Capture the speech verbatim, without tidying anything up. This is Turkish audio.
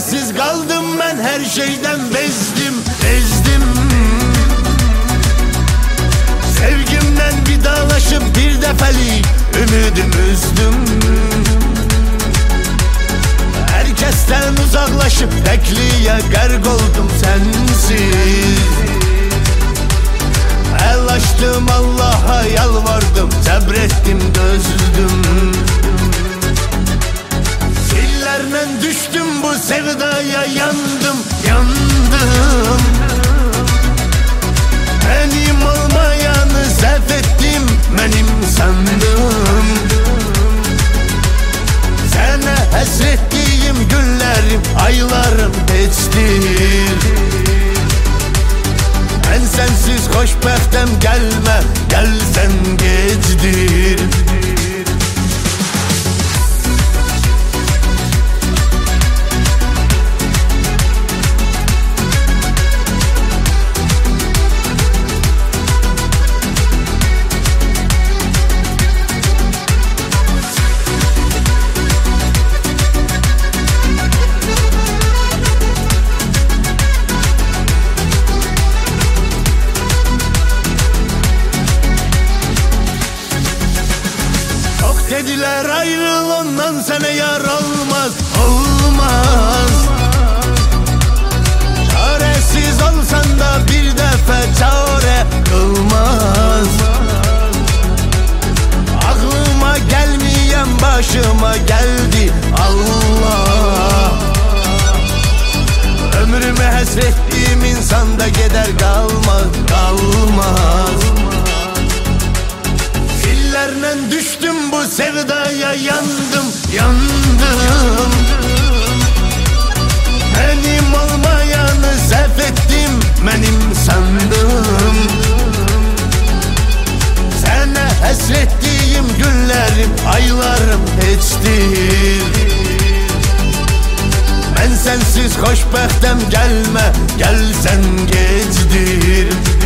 Çaresiz kaldım ben, her şeyden bezdim, bezdim. Sevgimden vidalaşıp bir defelik ümidimi üzdüm. Herkesten uzaklaşıp tekliğe gark oldum sensiz. El açtım Allah'a yalvardım, sabrettim dözdüm. Fillerle düştüm bu sevdaya, yandım, yandım. Benim olmayanı sef ettim, benim sandım. Sana hasrettiğim günlerim, aylarım geçtir. Ben sensiz hoşbahtem gelme, gelsen geçtir. Dediler ayrıl ondan, sana yar olmaz, olmaz. Çaresiz olsan da bir defa çare kılmaz. Aklıma gelmeyen başıma geldi Allah. Ömrümü hasrettiğim insanda gider kalmaz, kalmaz. Fillerle düştüm bu sevdaya, yandım, yandım. Benim olmayanı sef ettim, benim sandım. Sana hasrettiğim günlerim, aylarım geçtir. Ben sensiz hoşbahtem gelme, gelsen geçtir.